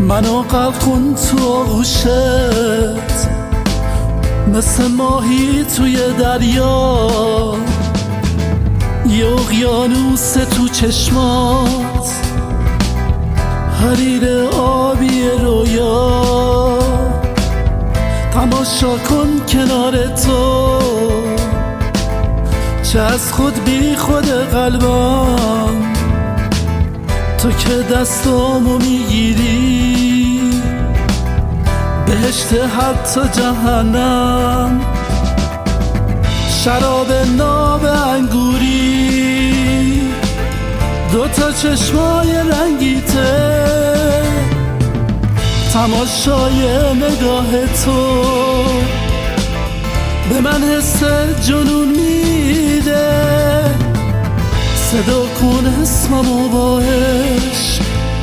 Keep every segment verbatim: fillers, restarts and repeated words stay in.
منو غرق کن تو آغوشت، مثل ماهی توی دریا، یه اقیانوس تو چشمات، حریر آبی رویا. تماشا کن کنار تو، چه از خود بی خود قلبم، تو که دستامو میگیری، بهشت حتی جهنم. شراب ناب انگوری، دوتا چشمای رنگیته، تماشای نگاه تو به من حس جنون میده. صدا کن اسممو با عشق،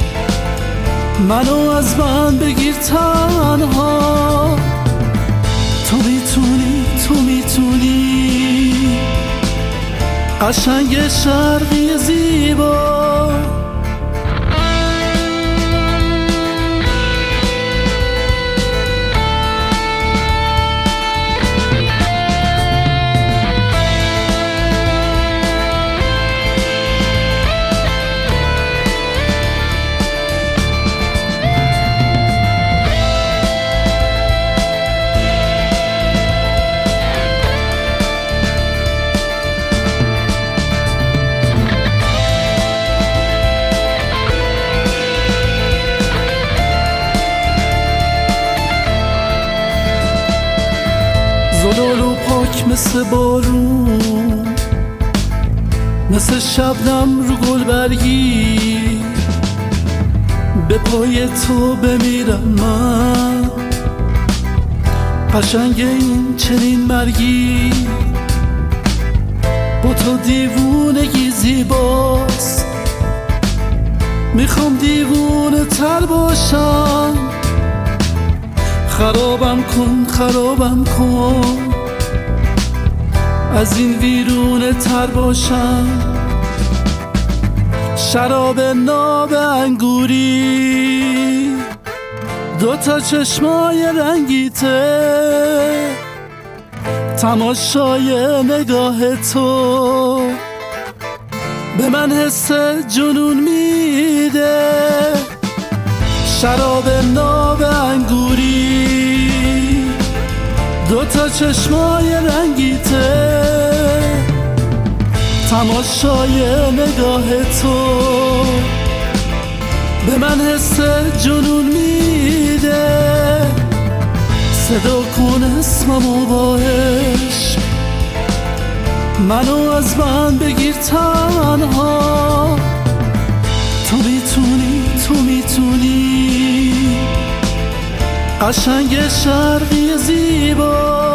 منو از من بگیر تنها. تو میتونی، تو میتونی، قشنگ شرقی زیبا. زلالو پاک مثل بارون، مثل شبنم رو گل برگی، به پای تو بمیرم من. قشنگ این چنین مرگی، با تو دیوونگی زیباست. میخوام دیوونه تر باشم، خرابم کن، خرابم کن، از این ویرونه تر باشم. شراب ناب انگوری، دوتا چشمای رنگیته، تماشای نگاه تو به من حس جنون میده. شراب ناب انگوری، دوتا چشمای رنگیته، تماشای نگاه تو به من حس جنون میده. صدا کن اسممو با عشق، منو از من بگیر تنها. تو میتونی، تو میتونی، قشنگ شرقی زیبا.